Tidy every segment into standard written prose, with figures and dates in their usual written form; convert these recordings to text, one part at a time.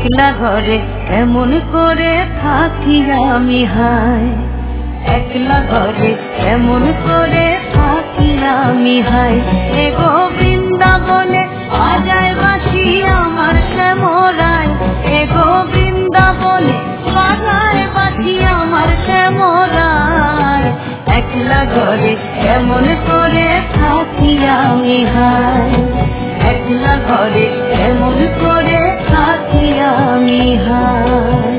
একলা ঘরে কেমন করে থাকি আমি হায়, একলা ঘরে কেমন করে থাকি আমি হায়। এগো বৃন্দাবনে বাজায় বাঁশি আমার শ্যামরায়, এগো বৃন্দাবনে বাজায় বাঁশি আমার শ্যামরায়। একলা ঘরে কেমন করে থাকি আমি হায়, একলা ঘরে কেমন করে থাকি আমি হায়।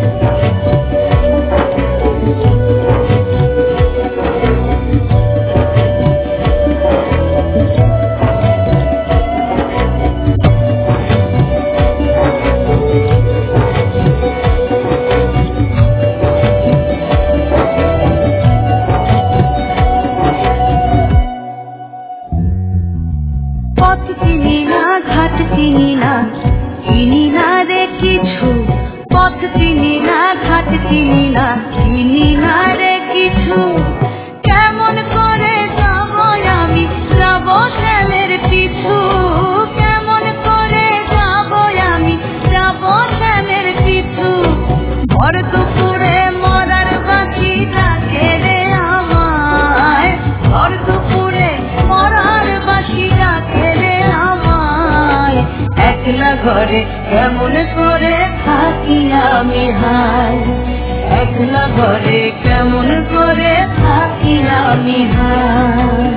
পথ চিনি না, ঘাট চিনি না, চিনি না রে কিছু। পথ চিনি না, ঘাট চিনি না, চিনি না রে কিছু। কেমন করে যাব আমি, যাব শ্যামের পিছু। কেমন করে যাব আমি, যাব শ্যামের পিছু। ভর দুপুরে মরার বাঁশি ডাকে রে আমায়, ভর দুপুরে মরার বাঁশি ডাকে রে আমায়। একলা ঘরে কেমন করে থাকি আমি হায়, একলা ঘরে কেমন করে থাকি আমি হায়।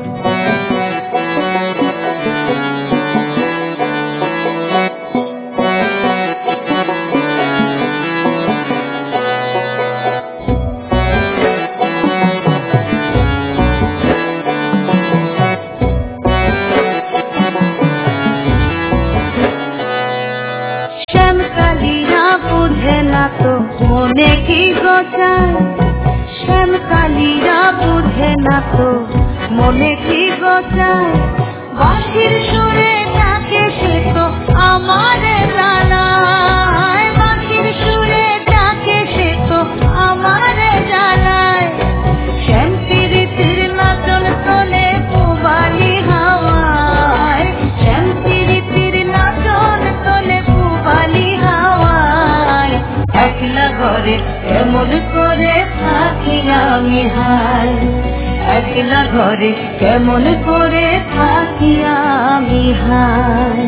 শ্যামকালীরা বুঝে না তো মনে কি গোচায়, শ্যামকালীরা বুঝে না তো মনে কি গোচায়। বাঁশির সুরে ডাকে সে তো আমারে জ্বালায়, বাঁশির সুরে ডাকে সে তো আমারে জ্বালায়। শ্যাম প্রীতির নাচন তোলে পুবালি হাওয়ায়, শ্যাম প্রীতির নাচন তোলে পুবালি হাওয়ায়। একলা ঘরে কেমন করে থাকি আমি হায়, একলা ঘরে কেমন করে থাকি আমি হায়।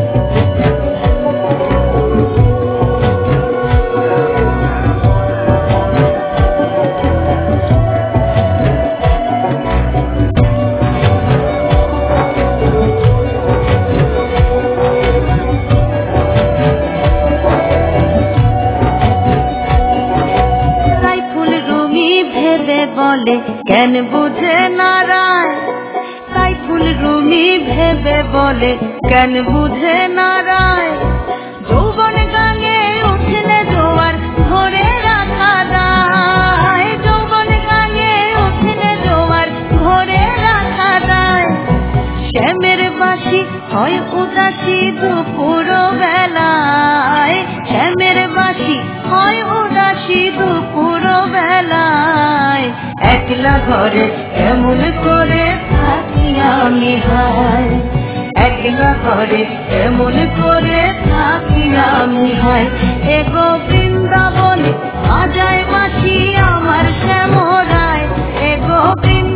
বলে কেন বুঝে না রায়, সাইফুল রুমি ভেবে বলে কেন বুঝে না রায়। যৌবন গাঙে উঠলে জোয়ার ধরে রাখা দায়, যৌবন গাঙে উঠলে জোয়ার ধরে রাখা দায়। শ্যামের বাঁশি হয় উদাসী দুপুর বেলায়, শ্যামের বাঁশি হয় উদাসী দুপুর বেলায়। একলা ঘরে কেমন করে থাকি আমি হায়, একলা ঘরে কেমন করে থাকি আমি হায়। এগো বৃন্দাবনে বাজায় বাঁশি আমার শ্যামরায়, এগো